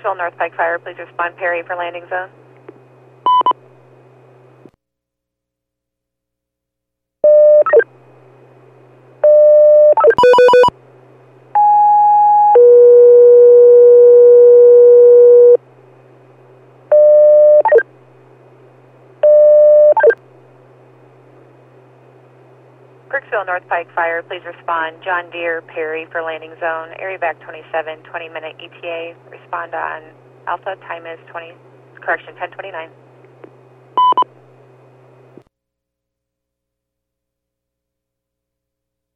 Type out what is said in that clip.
Creeksville North Pike Fire, please respond Perry for landing zone. Creeksville North Pike Fire, please respond John Deere Perry for landing zone. Area back 27, 20-minute ETA. Respond on Alpha. Time is 10:29.